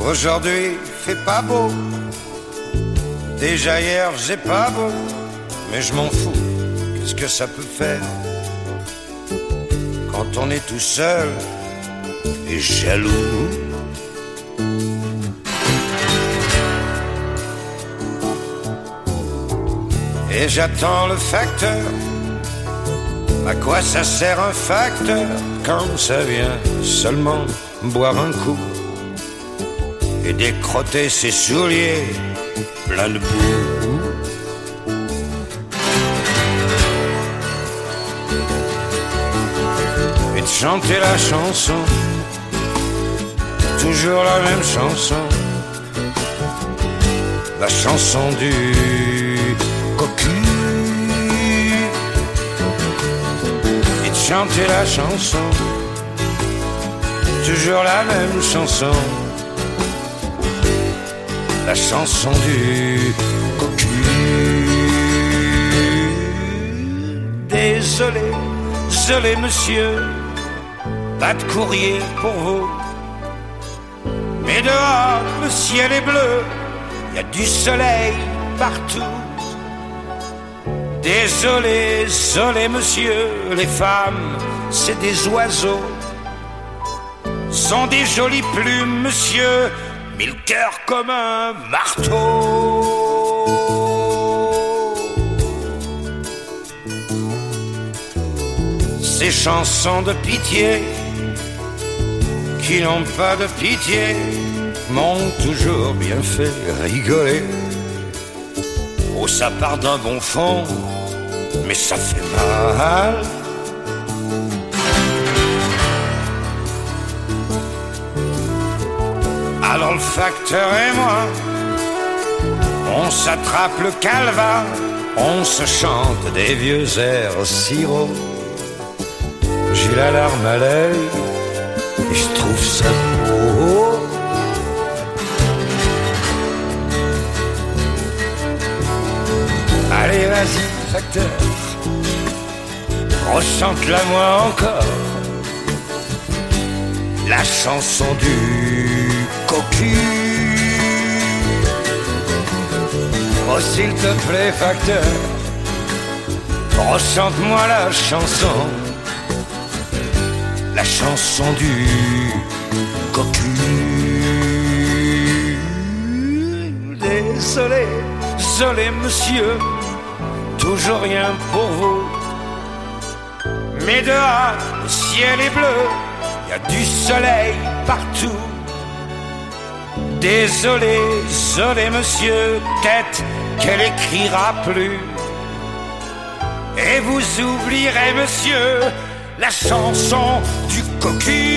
Aujourd'hui, fait pas beau. Déjà hier, j'ai pas beau. Mais je m'en fous, qu'est-ce que ça peut faire quand on est tout seul et jaloux? Et j'attends le facteur. À quoi ça sert un facteur quand ça vient seulement boire un coup et décrotter ses souliers pleins de boue? Et de chanter la chanson, toujours la même chanson, la chanson du cocu. Chanter la chanson, toujours la même chanson, la chanson du cocu. Désolé, désolé monsieur, pas de courrier pour vous. Mais dehors, le ciel est bleu, y a du soleil partout. Désolé, désolé monsieur, les femmes, c'est des oiseaux, sont des jolies plumes monsieur, mais le cœur comme un marteau. Ces chansons de pitié, qui n'ont pas de pitié, m'ont toujours bien fait rigoler. Oh, ça part d'un bon fond, mais ça fait mal. Alors le facteur et moi, on s'attrape le calva, on se chante des vieux airs sirop. J'ai la larme à l'œil et je trouve ça beau. Allez, vas-y, facteur, rechante-la moi encore, la chanson du cocu. Oh, s'il te plaît, facteur, rechante-moi la chanson du cocu. Désolé, désolé monsieur, toujours rien pour vous. Mais dehors, le ciel est bleu, y a du soleil partout. Désolé, désolé monsieur, peut-être qu'elle écrira plus. Et vous oublierez monsieur la chanson du cocu.